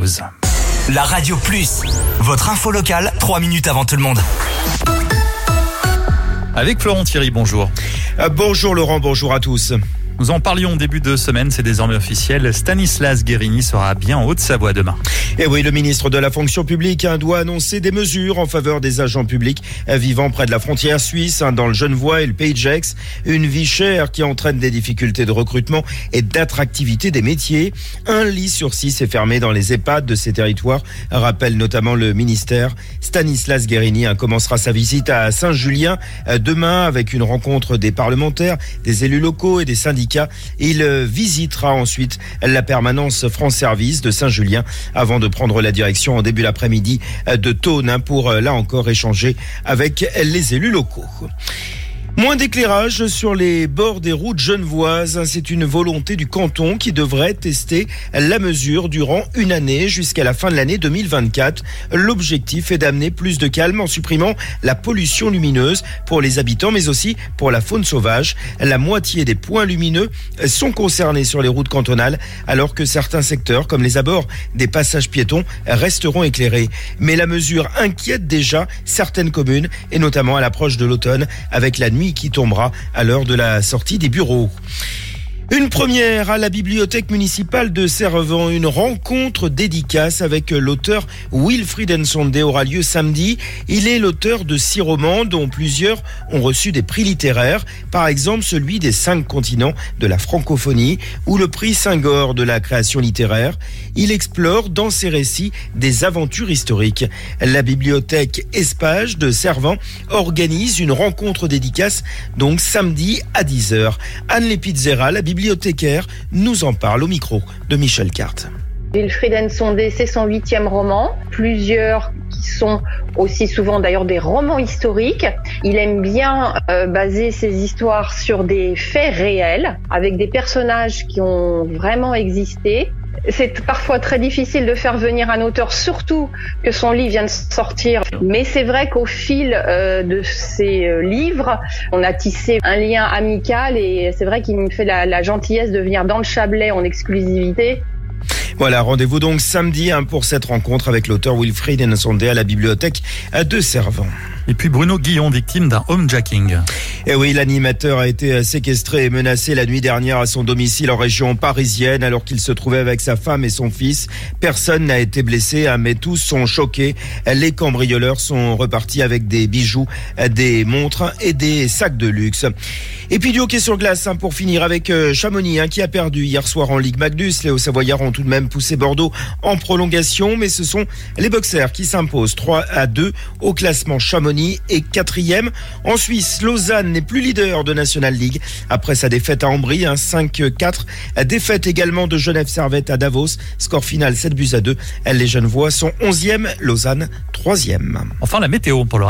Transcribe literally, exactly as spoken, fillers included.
La Radio Plus, votre info locale, trois minutes avant tout le monde. Avec Florent Thierry, bonjour. Euh, bonjour Laurent, bonjour à tous. Nous en parlions au début de semaine, c'est désormais officiel. Stanislas Guerini sera bien en Haute-Savoie demain. Et oui, le ministre de la fonction publique hein, doit annoncer des mesures en faveur des agents publics euh, vivant près de la frontière suisse, hein, dans le Genevois et le Pays de Gex. Une vie chère qui entraîne des difficultés de recrutement et d'attractivité des métiers. Un lit sur six est fermé dans les EHPAD de ces territoires, rappelle notamment le ministère. Stanislas Guerini hein, commencera sa visite à Saint-Julien euh, demain avec une rencontre des parlementaires, des élus locaux et des syndicats. Il visitera ensuite la permanence France Service de Saint-Julien avant de prendre la direction en début d'après-midi de Thônes pour, là encore, échanger avec les élus locaux. Moins d'éclairage sur les bords des routes genevoises. C'est une volonté du canton qui devrait tester la mesure durant une année jusqu'à la fin de l'année deux mille vingt-quatre. L'objectif est d'amener plus de calme en supprimant la pollution lumineuse pour les habitants, mais aussi pour la faune sauvage. La moitié des points lumineux sont concernés sur les routes cantonales, alors que certains secteurs, comme les abords des passages piétons, resteront éclairés. Mais la mesure inquiète déjà certaines communes, et notamment à l'approche de l'automne, avec la nuit qui tombera à l'heure de la sortie des bureaux. Une première à la bibliothèque municipale de Servan, une rencontre dédicace avec l'auteur Wilfried Nsonde aura lieu samedi. Il est l'auteur de six romans dont plusieurs ont reçu des prix littéraires, par exemple celui des cinq continents de la francophonie ou le prix Saint-Gore de la création littéraire. Il explore dans ses récits des aventures historiques. La bibliothèque Espage de Servan organise une rencontre dédicace donc samedi à dix heures. Anne Lepitzera, la bibliothécaire, nous en parle au micro de Michel Carte. Wilfried Nsonde, c'est son huitième roman, plusieurs qui sont aussi souvent d'ailleurs des romans historiques. Il aime bien euh, baser ses histoires sur des faits réels, avec des personnages qui ont vraiment existé. C'est parfois très difficile de faire venir un auteur, surtout que son livre vient de sortir. Mais c'est vrai qu'au fil euh, de ces euh, livres, on a tissé un lien amical et c'est vrai qu'il me fait la, la gentillesse de venir dans le Chablais en exclusivité. Voilà, rendez-vous donc samedi hein, pour cette rencontre avec l'auteur Wilfried Nsonde à la bibliothèque de Servan. Et puis Bruno Guillon, victime d'un homejacking. Et oui, l'animateur a été séquestré et menacé la nuit dernière à son domicile en région parisienne alors qu'il se trouvait avec sa femme et son fils. Personne n'a été blessé, hein, mais tous sont choqués. Les cambrioleurs sont repartis avec des bijoux, des montres et des sacs de luxe. Et puis du hockey sur glace hein, pour finir avec euh, Chamonix hein, qui a perdu hier soir en Ligue Magnus. Les Hauts-Savoyards ont tout de même poussé Bordeaux en prolongation, mais ce sont les Boxers qui s'imposent trois à deux au classement. Chamonix est quatrième. En Suisse, Lausanne n'est plus leader de National League après sa défaite à Ambry, hein, cinq quatre. Défaite également de Genève Servette à Davos. Score final sept buts à deux. Les Genevois sont onzième, Lausanne troisième. Enfin, la météo pour le